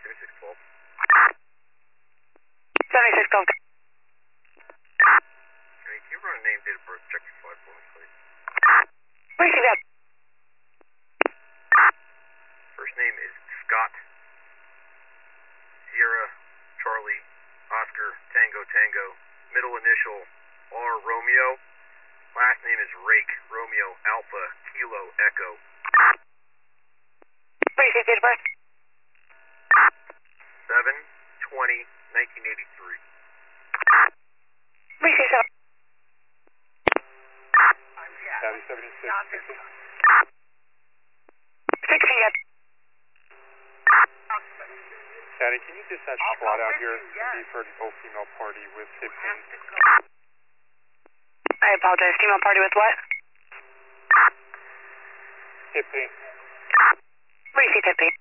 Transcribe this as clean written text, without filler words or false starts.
7612. 7612. Can you run a name, date of birth, check your flight for me, please? Where's he at? First name is Scott. Sierra, Charlie, Oscar, Tango, Tango. Middle initial R, Romeo. Last name is Rake, Romeo, Alpha, Kilo, Echo. Where's his date of birth? 7/20/1983. Where's his up? Tabby 7660. 60 yet. Daddy, can you dispatch a SWAT out here for an all-female party with hip pain? I apologize. Female party with what? Hip pain. Where's he tipping?